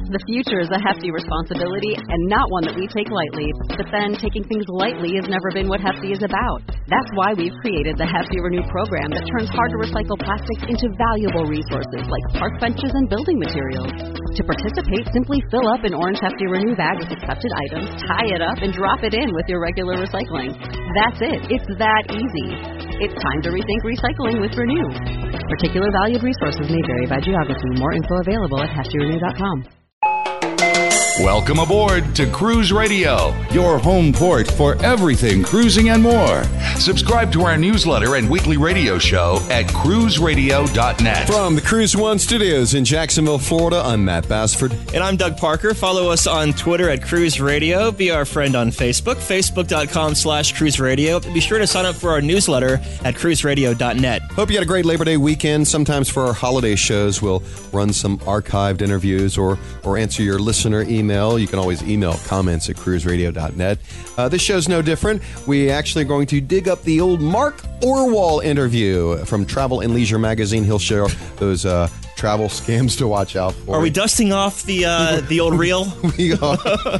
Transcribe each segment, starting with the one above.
The future is a hefty responsibility and not one that we take lightly. But then, taking things lightly has never been what Hefty is about. That's why we've created the Hefty Renew program that turns hard-to-recycle plastics into valuable resources like park benches and building materials. To participate, simply fill up an orange Hefty Renew bag with accepted items, tie it up, and drop it in with your regular recycling. That's it. It's that easy. It's time to rethink recycling with Renew. Particular valued resources may vary by geography. More info available at heftyrenew.com. Welcome aboard to Cruise Radio, your home port for everything cruising and more. Subscribe to our newsletter and weekly radio show at cruiseradio.net. From the Cruise One studios in Jacksonville, Florida, I'm Matt Bassford. And I'm Doug Parker. Follow us on Twitter at Cruise Radio. Be our friend on Facebook, facebook.com/Cruise Radio. Be sure to sign up for our newsletter at cruiseradio.net. Hope you had a great Labor Day weekend. Sometimes for our holiday shows, we'll run some archived interviews or answer your listener email. You can always email comments at cruiseradio.net. This show's no different. We actually are going to dig up the old Mark Orwell interview from Travel and Leisure magazine. He'll share those travel scams to watch out for. Are we dusting off the old reel? We are.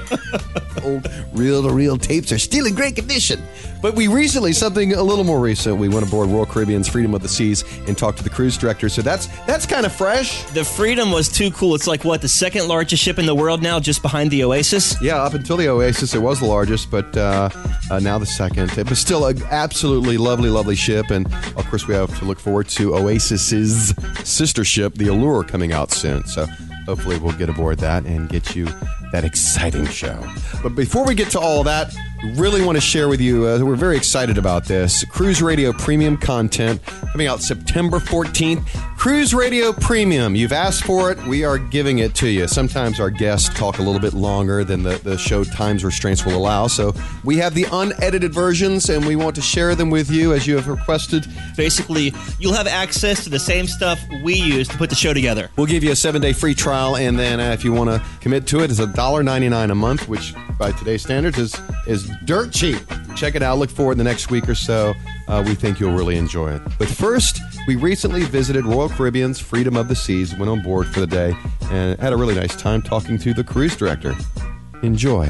Old reel-to-reel tapes are still in great condition. But we recently, something a little more recent, we went aboard Royal Caribbean's Freedom of the Seas and talked to the cruise director. So that's kind of fresh. The Freedom was too cool. It's like, what, the second largest ship in the world now, just behind the Oasis? Yeah, up until the Oasis, it was the largest, but now the second. It was still an absolutely lovely, lovely ship. And, of course, we have to look forward to Oasis's sister ship, the Allure, coming out soon. So hopefully we'll get aboard that and get you that exciting show. But before we get to all that, we really want to share with you, we're very excited about this, Cruise Radio Premium content coming out September 14th. Cruise Radio Premium. You've asked for it. We are giving it to you. Sometimes our guests talk a little bit longer than the show times restraints will allow. So we have the unedited versions, and we want to share them with you as you have requested. Basically, you'll have access to the same stuff we use to put the show together. We'll give you a 7-day free trial, and then if you want to commit to it, it's $1.99 a month, which by today's standards is dirt cheap. Check it out. Look forward in the next week or so. We think you'll really enjoy it. But first, we recently visited Royal Caribbean's Freedom of the Seas, went on board for the day, and had a really nice time talking to the cruise director. Enjoy.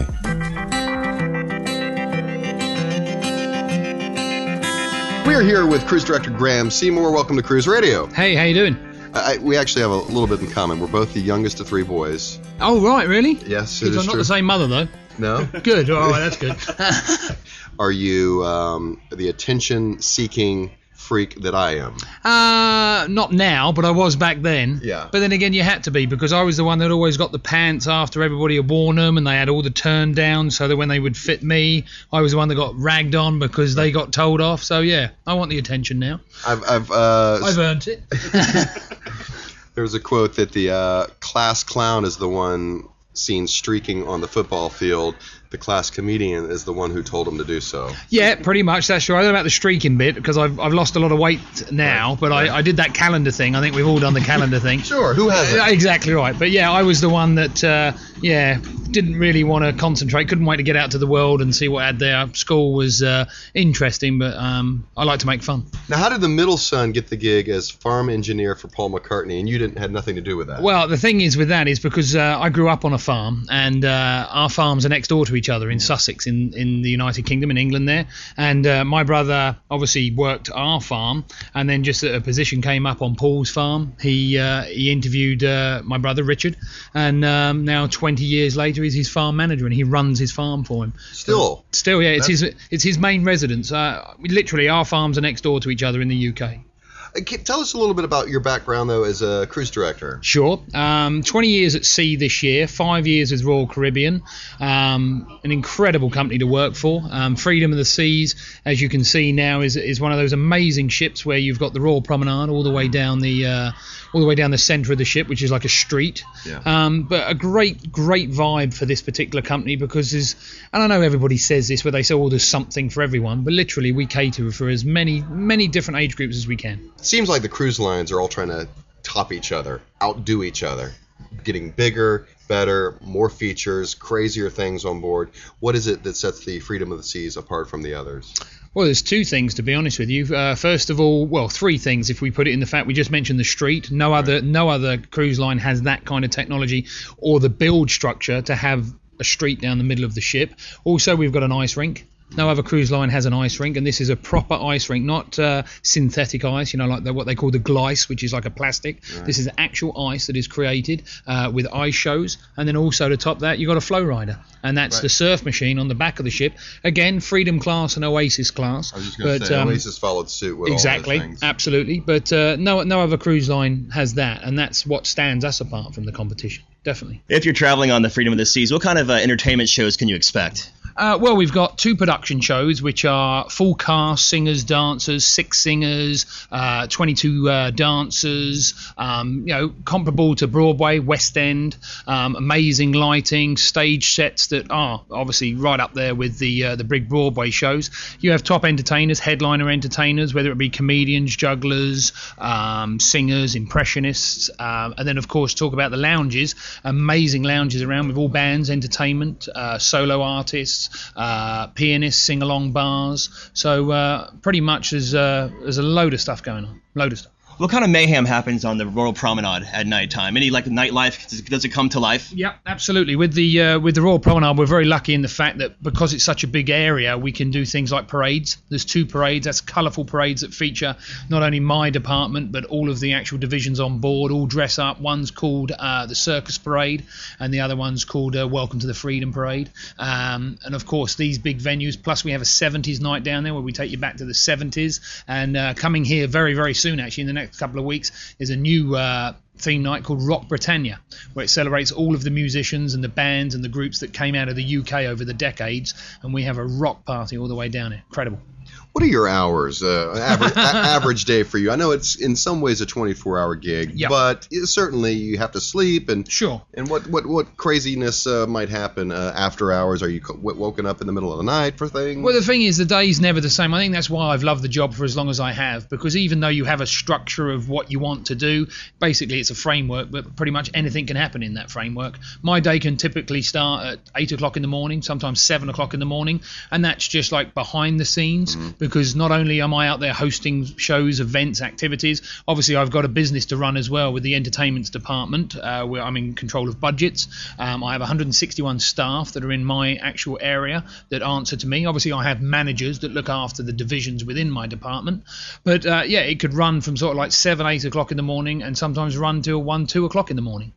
We're here with cruise director Graham Seymour. Welcome to Cruise Radio. Hey, how you doing? We actually have a little bit in common. We're both the youngest of three boys. Oh, right, really? Yes, it is I'm not true. the same mother, though. No? Good. All right, that's good. Are you the attention-seeking freak that I am? Not now, but I was back then. Yeah. But then again, you had to be, because I was the one that always got the pants after everybody had worn them, and they had all the turn down so that when they would fit me, I was the one that got ragged on because they got told off. So yeah, I want the attention now. I've earned it. There's a quote that the class clown is the one seen streaking on the football field. The class comedian is the one who told him to do so. Yeah, pretty much. That's true. I don't know about the streaking bit because I've lost a lot of weight now, but I did that calendar thing. I think we've all done the calendar thing. Sure, who hasn't? Exactly right. But yeah, I was the one that, didn't really want to concentrate. Couldn't wait to get out to the world and see what I had there. School was interesting, but I like to make fun. Now, how did the middle son get the gig as farm engineer for Paul McCartney, and you had nothing to do with that? Well, the thing is with that is because I grew up on a farm, and our farms are next door to each other in Sussex, in the United Kingdom, in England there. And my brother obviously worked our farm, and then just a position came up on Paul's farm. He interviewed my brother Richard, and now 20 years later he's his farm manager, and he runs his farm for him. Still, yeah, it's his main residence. Literally, our farms are next door to each other in the UK. Tell us a little bit about your background, though, as a cruise director. Sure. 20 years at sea this year, 5 years with Royal Caribbean. An incredible company to work for. Freedom of the Seas, as you can see now, is one of those amazing ships where you've got the Royal Promenade all the way down the centre of the ship, which is like a street. Yeah. But a great vibe for this particular company because and I know everybody says this, where they say, oh, there's something for everyone, but literally we cater for as many different age groups as we can. It seems like the cruise lines are all trying to top each other, outdo each other, getting bigger, better, more features, crazier things on board. What is it that sets the Freedom of the Seas apart from the others? Well, there's two things, to be honest with you. First of all, well, three things if we put it in the fact we just mentioned the street. No other cruise line has that kind of technology or the build structure to have a street down the middle of the ship. Also, we've got an ice rink. No other cruise line has an ice rink, and this is a proper ice rink, not synthetic ice, like what they call the glice, which is like a plastic. Right. This is actual ice that is created with ice shows, and then also to top that, you've got a flow rider, and that's the surf machine on the back of the ship. Again, Freedom class and Oasis class. I was just going to say, Oasis followed suit with exactly, all those things. Absolutely, but no other cruise line has that, and that's what stands us apart from the competition, definitely. If you're traveling on the Freedom of the Seas, what kind of entertainment shows can you expect? Well, we've got 2 production shows, which are full cast, singers, dancers, 6 singers, 22 dancers, comparable to Broadway, West End, amazing lighting, stage sets that are obviously right up there with the big Broadway shows. You have top entertainers, headliner entertainers, whether it be comedians, jugglers, singers, impressionists, and then, of course, talk about the lounges, amazing lounges around with all bands, entertainment, solo artists, pianists, sing-along bars. So pretty much there's a load of stuff going on. Load of stuff. What kind of mayhem happens on the Royal Promenade at nighttime? Any nightlife? Does it come to life? Yeah, absolutely. With the Royal Promenade, we're very lucky in the fact that because it's such a big area, we can do things like parades. There's 2 parades. That's colourful parades that feature not only my department but all of the actual divisions on board. All dress up. One's called the Circus Parade, and the other one's called Welcome to the Freedom Parade. And of course, these big venues. Plus, we have a 70s night down there where we take you back to the 70s. And coming here very, very soon, actually, in the next couple of weeks, is a new theme night called Rock Britannia, where it celebrates all of the musicians and the bands and the groups that came out of the UK over the decades, and we have a rock party all the way down here. Incredible. What are your hours, average day for you? I know it's in some ways a 24-hour gig, but certainly you have to sleep. And sure. And what craziness might happen after hours? Are you woken up in the middle of the night for things? Well, the thing is, the day's never the same. I think that's why I've loved the job for as long as I have, because even though you have a structure of what you want to do, basically it's a framework, but pretty much anything can happen in that framework. My day can typically start at 8 o'clock in the morning, sometimes 7 o'clock in the morning, and that's just like behind the scenes. Because not only am I out there hosting shows, events, activities, obviously I've got a business to run as well with the entertainments department, where I'm in control of budgets. I have 161 staff that are in my actual area that answer to me. Obviously I have managers that look after the divisions within my department. But it could run from sort of like 7, 8 o'clock in the morning and sometimes run till 1, 2 o'clock in the morning.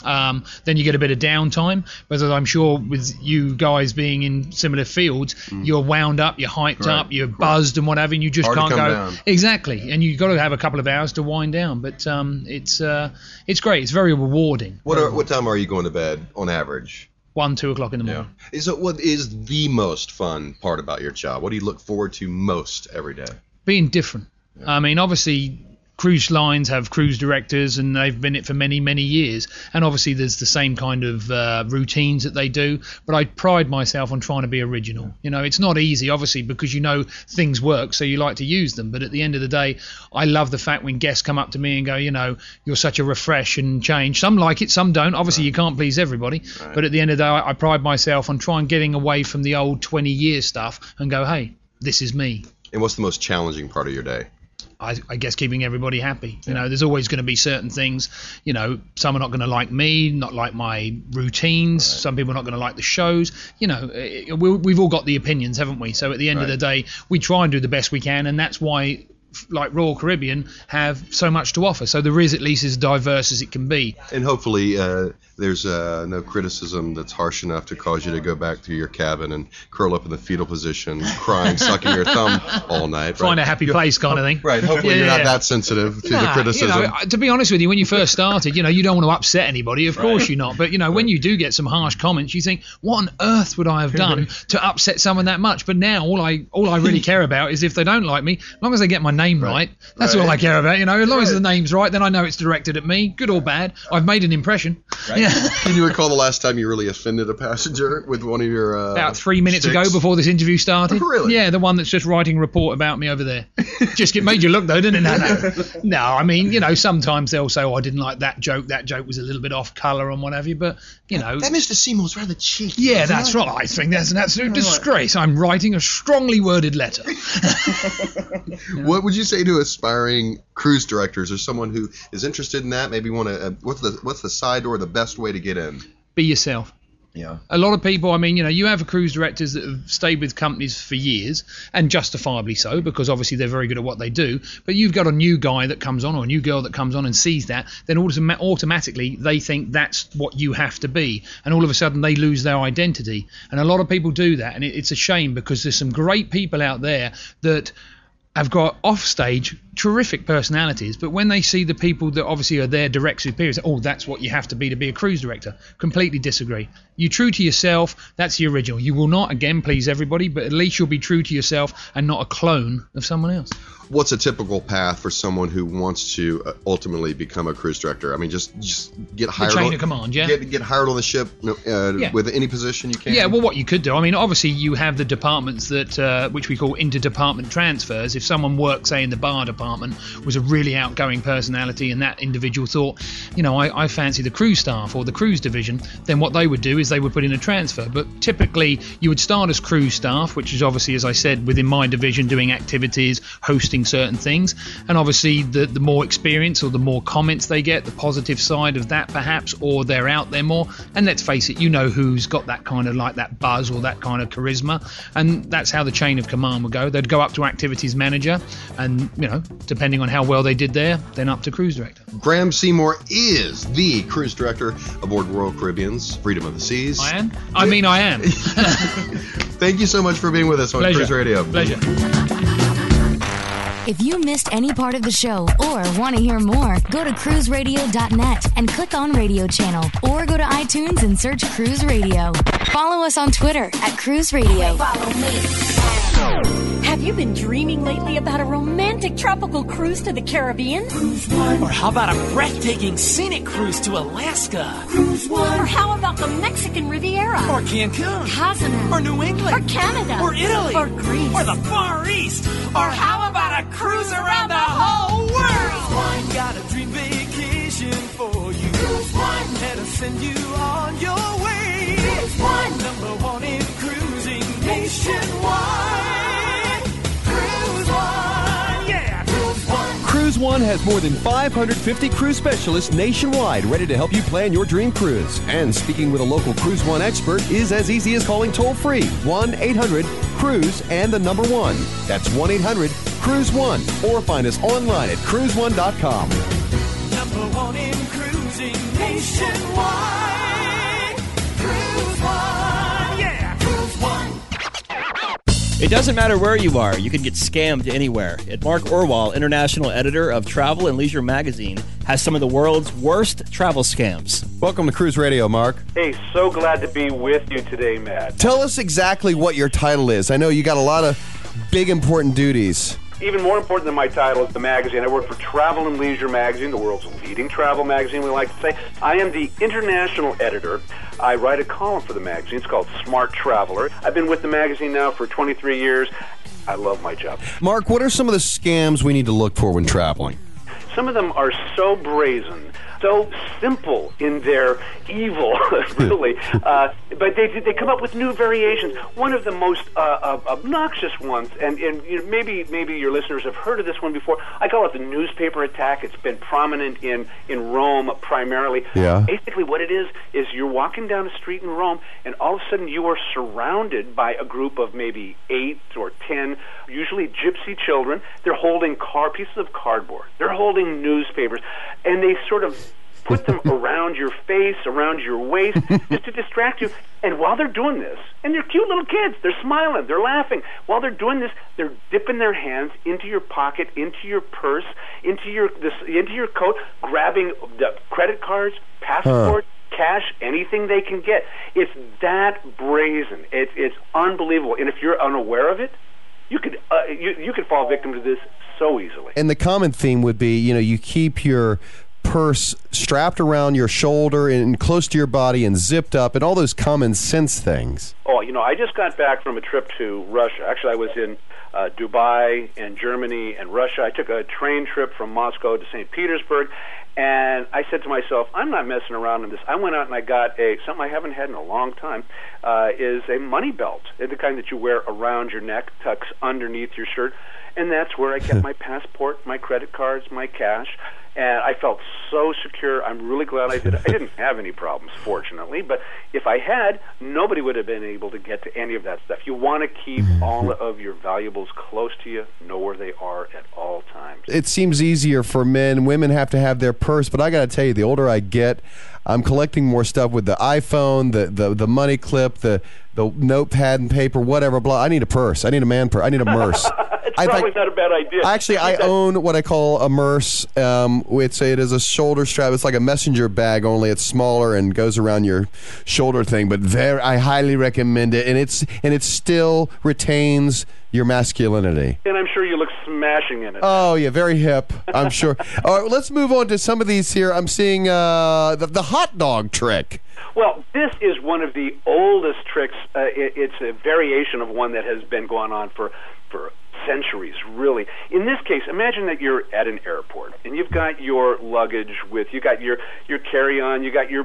Then you get a bit of downtime, but as I'm sure with you guys being in similar fields, you're wound up, you're hyped up, you're buzzed and whatever, and you just can't go down. Exactly, and you've got to have a couple of hours to wind down. But it's great. It's very rewarding. What time are you going to bed on average? 1, 2 o'clock in the morning. So what is the most fun part about your job? What do you look forward to most every day? Being different. I mean, obviously cruise lines have cruise directors, and they've been it for many, many years. And obviously there's the same kind of routines that they do. But I pride myself on trying to be original. It's not easy, obviously, because things work, so you like to use them. But at the end of the day, I love the fact when guests come up to me and go, you're such a refresh and change. Some like it, some don't. Obviously, you can't please everybody. Right. But at the end of the day, I pride myself on trying getting away from the old 20-year stuff and go, hey, this is me. And what's the most challenging part of your day? I guess keeping everybody happy. There's always going to be certain things. Some are not going to like me, not like my routines. Right. Some people are not going to like the shows. We've all got the opinions, haven't we? So at the end of the day, we try and do the best we can, and that's why, like Royal Caribbean, have so much to offer. So there is at least as diverse as it can be. And hopefully there's no criticism that's harsh enough to cause you to go back to your cabin and curl up in the fetal position, crying, sucking your thumb all night. Find a happy place kind of thing. Right. Hopefully you're not that sensitive to the criticism. To be honest with you, when you first started, you don't want to upset anybody. Of course you're not. But, when you do get some harsh comments, you think, what on earth would I have done to upset someone that much? But now all I really care about is if they don't like me, as long as they get my name right, that's all I care about. As long as the name's right, then I know it's directed at me, good or bad. I've made an impression. Right. Can you recall the last time you really offended a passenger with one of your about 3 minutes sticks? ago before this interview started? Really? Yeah, the one that's just writing a report about me over there. Just made you look though, didn't it? No, I mean, sometimes they'll say, I didn't like that joke was a little bit off colour and what have you, but that Mr. Seymour's rather cheeky. Yeah, that's right. I think that's an absolute disgrace. I'm writing a strongly worded letter. What would you say to aspiring cruise directors or someone who is interested in that? Maybe want to. What's the side door? The best way to get in? Be yourself. Yeah. A lot of people, I mean, you have cruise directors that have stayed with companies for years, and justifiably so, because obviously they're very good at what they do. But you've got a new guy that comes on or a new girl that comes on and sees that, then automatically they think that's what you have to be. And all of a sudden they lose their identity. And a lot of people do that. And it's a shame, because there's some great people out there that have got offstage terrific personalities, but when they see the people that obviously are their direct superiors, that's what you have to be a cruise director. Completely disagree. You're true to yourself. That's the original. You will not, again, please everybody, but at least you'll be true to yourself and not a clone of someone else. What's a typical path for someone who wants to ultimately become a cruise director? I mean, just get hired. The chain of command, yeah. Get hired on the ship with any position you can. Yeah, well, what you could do, I mean, obviously you have the departments that which we call interdepartment transfers. If someone works, say, in the bar department, was a really outgoing personality, and that individual thought, I fancy the cruise staff or the cruise division, then what they would do is they would put in a transfer. But typically you would start as cruise staff, which is obviously, as I said, within my division, doing activities, hosting certain things, and obviously the more experience or the more comments they get, the positive side of that perhaps, or they're out there more, and let's face it, who's got that kind of like that buzz or that kind of charisma, and that's how the chain of command would go. They'd go up to activities manager, and depending on how well they did there, then up to cruise director. Graham Seymour is the cruise director aboard Royal Caribbean's Freedom of the Seas. I am? I am. Thank you so much for being with us on Pleasure. Cruise Radio. Pleasure. If you missed any part of the show or want to hear more, go to cruiseradio.net and click on Radio Channel, or go to iTunes and search Cruise Radio. Follow us on Twitter at Cruise Radio. Follow me. Have you been dreaming lately about a romantic tropical cruise to the Caribbean? Cruise One. Or how about a breathtaking scenic cruise to Alaska? Cruise One. Or how about the Mexican Riviera? Or Cancun? Cozumel. Or New England? Or Canada? Or Italy? Or Greece? Or the Far East? Or how about a cruise around the whole world? One. Got a dream vacation for you. Cruise One. That'll send you on your way. Cruise One. Number one in cruising nationwide. Cruise One. Yeah. Cruise One. Cruise One has more than 550 cruise specialists nationwide ready to help you plan your dream cruise. And speaking with a local Cruise One expert is as easy as calling toll-free 1-800-CRUISE and the number 1. That's 1-800-CRUISE-1. Or find us online at cruise1.com. Number one in cruising nationwide. Cruise One. Yeah. Cruise One. It doesn't matter where you are, you can get scammed anywhere. And Mark Orwell, international editor of Travel and Leisure magazine, has some of the world's worst travel scams. Welcome to Cruise Radio, Mark. Hey, so glad to be with you today, Matt. Tell us exactly what your title is. I know you got a lot of big, important duties. Even more important than my title is the magazine. I work for Travel and Leisure magazine, the world's leading travel magazine, we like to say. I am the international editor. I write a column for the magazine. It's called Smart Traveler. I've been with the magazine now for 23 years. I love my job. Mark, what are some of the scams we need to look for when traveling? Some of them are so brazen, so simple in their evil, really. But they come up with new variations. One of the most obnoxious ones, and maybe your listeners have heard of this one before. I call it the newspaper attack. It's been prominent in Rome primarily. Yeah. Basically what it is you're walking down a street in Rome, and all of a sudden you are surrounded by a group of maybe 8 or 10, usually gypsy children. They're holding pieces of cardboard. They're holding newspapers, and they sort of put them around your face, around your waist, just to distract you. And while they're doing this, and they're cute little kids, they're smiling, they're laughing. While they're doing this, they're dipping their hands into your pocket, into your purse, into your coat, grabbing the credit cards, passports, cash, anything they can get. It's that brazen. It's unbelievable. And if you're unaware of it, you could fall victim to this so easily. And the common theme would be, you keep your purse strapped around your shoulder and close to your body and zipped up and all those common sense things? Oh, I just got back from a trip to Russia. Actually, I was in Dubai and Germany and Russia. I took a train trip from Moscow to St. Petersburg, and I said to myself, I'm not messing around in this. I went out and I got something I haven't had in a long time, is a money belt. It's the kind that you wear around your neck, tucks underneath your shirt, and that's where I kept my passport, my credit cards, my cash, and I felt so secure. I'm really glad I did it. I didn't have any problems, fortunately, but if I had, nobody would have been able to get to any of that stuff. You want to keep all of your valuables close to you, know where they are at all times. It seems easier for men. Women have to have their purse, but I got to tell you, the older I get, I'm collecting more stuff with the iPhone, the money clip, the notepad and paper, whatever. Blah. I need a purse. I need a man purse. I need a merce. It's probably not a bad idea. Actually, I own what I call a merce. It is a shoulder strap. It's like a messenger bag, only it's smaller and goes around your shoulder thing. But I highly recommend it, and it still retains your masculinity. And I'm sure you look smashing in it. Oh, yeah, very hip, I'm sure. All right, let's move on to some of these here. I'm seeing the hot dog trick. Well, this is one of the oldest tricks. It's a variation of one that has been going on for centuries, really. In this case, imagine that you're at an airport and you've got your luggage with you, got your carry-on, you got your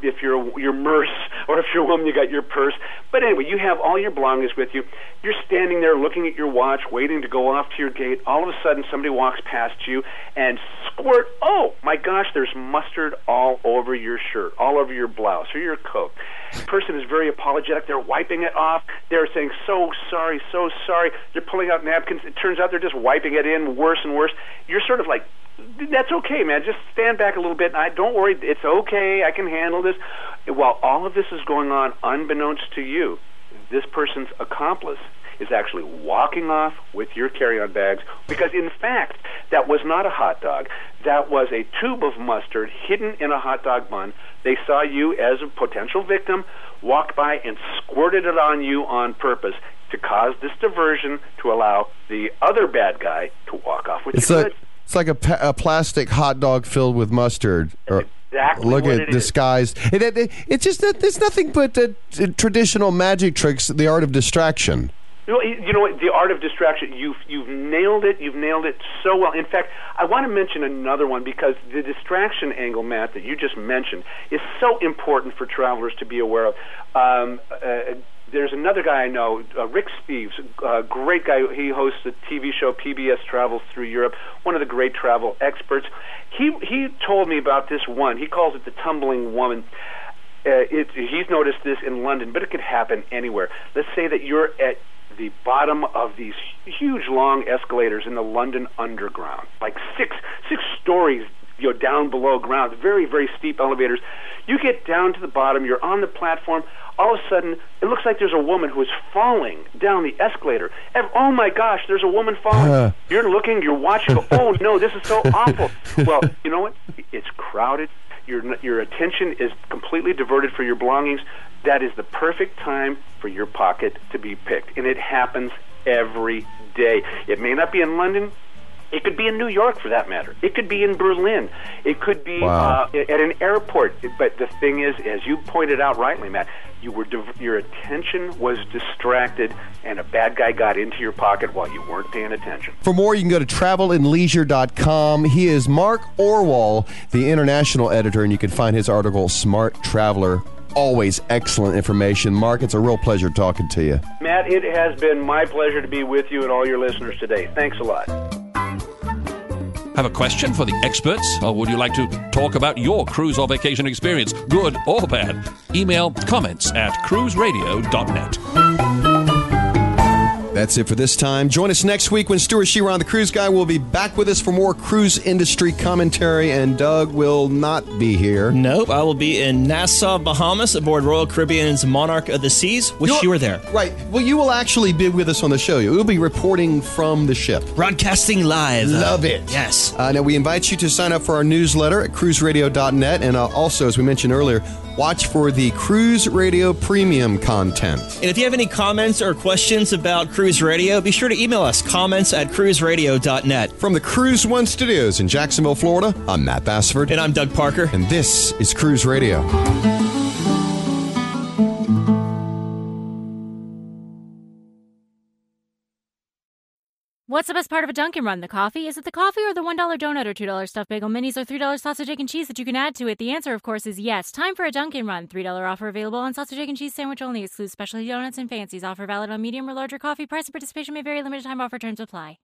merce, or if you're a woman, you got your purse. But anyway, you have all your belongings with you. You're standing there looking at your watch, waiting to go off to your gate. All of a sudden, somebody walks past you and squirt, oh my gosh, there's mustard all over your shirt, all over your blouse or your coat. The person is very apologetic. They're wiping it off. They're saying, so sorry, so sorry. They're pulling out napkins. It turns out they're just wiping it in worse and worse. You're sort of like, that's okay, man. Just stand back a little bit. Don't worry. It's okay. I can handle this. While all of this is going on, unbeknownst to you, this person's accomplice is actually walking off with your carry-on bags, because in fact that was not a hot dog. That was a tube of mustard hidden in a hot dog bun. They saw you as a potential victim, walked by and squirted it on you on purpose to cause this diversion to allow the other bad guy to walk off with your goods. It's like a plastic hot dog filled with mustard. Exactly. Look at disguised. It's just that there's nothing but traditional magic tricks, the art of distraction. You know what? The art of distraction. You've nailed it. You've nailed it so well. In fact, I want to mention another one, because the distraction angle, Matt, that you just mentioned is so important for travelers to be aware of. There's another guy I know, Rick Steves, a great guy. He hosts a TV show, PBS Travels Through Europe, one of the great travel experts. He told me about this one. He calls it the tumbling woman. He's noticed this in London, but it could happen anywhere. Let's say that you're at the bottom of these huge, long escalators in the London Underground, like six stories down below ground, very, very steep elevators. You get down to the bottom, you're on the platform. All of a sudden, it looks like there's a woman who is falling down the escalator. Oh my gosh, there's a woman falling. You're looking, you're watching, oh no, this is so awful. Well, you know what? It's crowded. Your attention is completely diverted for your belongings. That is the perfect time for your pocket to be picked. And it happens every day. It may not be in London. It could be in New York, for that matter. It could be in Berlin. It could be at an airport. But the thing is, as you pointed out rightly, Matt, your attention was distracted, and a bad guy got into your pocket while you weren't paying attention. For more, you can go to travelandleisure.com. He is Mark Orwall, the international editor, and you can find his article, Smart Traveler. Always excellent information. Mark, it's a real pleasure talking to you. Matt, it has been my pleasure to be with you and all your listeners today. Thanks a lot. Have a question for the experts, or would you like to talk about your cruise or vacation experience, good or bad? Email comments@cruiseradio.net. That's it for this time. Join us next week when Stuart Sheeran, the cruise guy, will be back with us for more cruise industry commentary, and Doug will not be here. Nope, I will be in Nassau, Bahamas, aboard Royal Caribbean's Monarch of the Seas. Wish you were there. Right. Well, you will actually be with us on the show. You'll be reporting from the ship. Broadcasting live. Love it. Yes. Now, we invite you to sign up for our newsletter at cruiseradio.net, and also, as we mentioned earlier, watch for the Cruise Radio Premium content. And if you have any comments or questions about cruise Cruise Radio, be sure to email us comments at cruiseradio.net. From the Cruise One Studios in Jacksonville, Florida, I'm Matt Bassford. And I'm Doug Parker. And this is Cruise Radio. What's the best part of a Dunkin' Run? The coffee? Is it the coffee or the $1 donut or $2 stuffed bagel minis or $3 sausage, egg, and cheese that you can add to it? The answer, of course, is yes. Time for a Dunkin' Run. $3 offer available on sausage, egg, and cheese sandwich only. Excludes specialty donuts and fancies. Offer valid on medium or larger coffee. Price and participation may vary. Limited time offer. Terms apply.